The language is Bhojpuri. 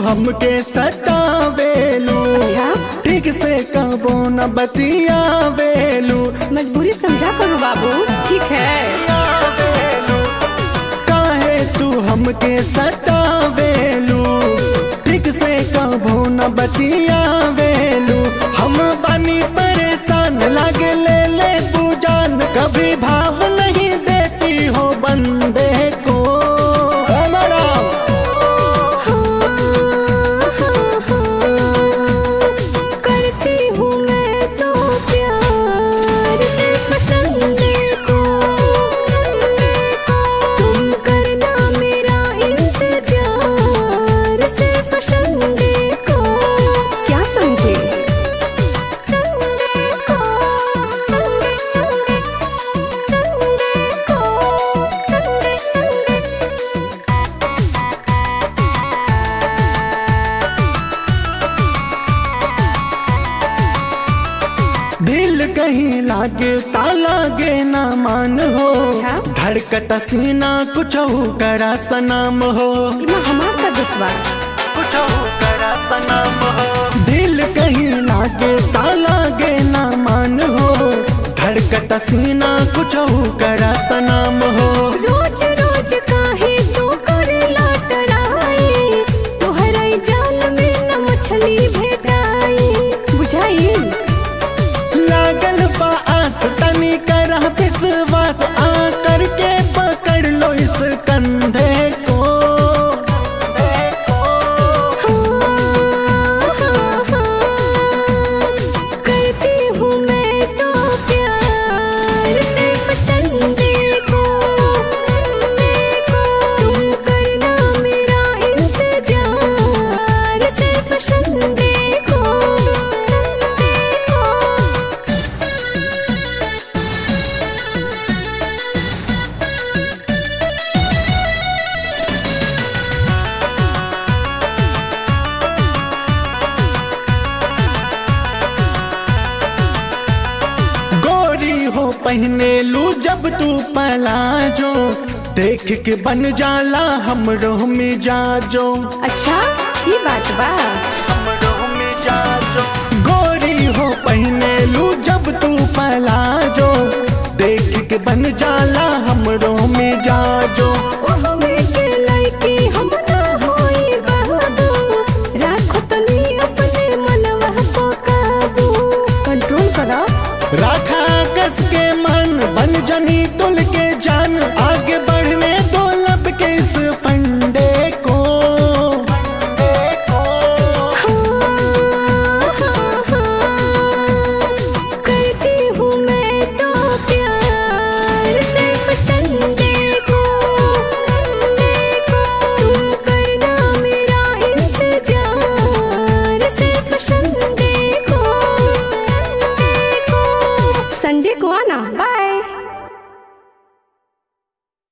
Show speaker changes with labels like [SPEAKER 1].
[SPEAKER 1] हमके सतावेलू, ठीक से कबो न बतियावेलू।
[SPEAKER 2] मजबूरी समझा करो बाबू, ठीक है।
[SPEAKER 1] काहे तू हमके सतावेलू, ठीक से कबो न बतियावेलू। हम बनी परेशान लागे ले ले तू जान, कभी भाव नहीं देती हो बंदे को। दिल कहीं लागे तालागे ना मान हो, धड़कत सीना कुछ करा सनाम हो।
[SPEAKER 2] हमार का दुश्वा
[SPEAKER 1] कुछ करा सनाम हो। दिल कहीं लागे तालागे ना मान हो, धड़कत सीना कुछ करा सनाम हो।
[SPEAKER 2] रोज रोज काहे तू करेला टराई, तोहरा जाल में न मछली भेटाई, बुझाई।
[SPEAKER 1] लागल बा आस तनी करा विश्वास, आ करके पकड़ लो इस कंधे को।
[SPEAKER 2] करती हूँ मैं तो प्यार सिर्फ संडे को, तुम करना मेरा इंतजार सिर्फ संडे को।
[SPEAKER 1] हो पहने लू जब तू पलाजो, देख के बन जाला हमरो मिजाजो।
[SPEAKER 2] अच्छा ये बात बा,
[SPEAKER 1] हमरो मिजाजो। गोरी हो पहने लू जब तू पलाजो, देख के बन जाला हमरो मिजाजो। राखा कस के मन बन जनी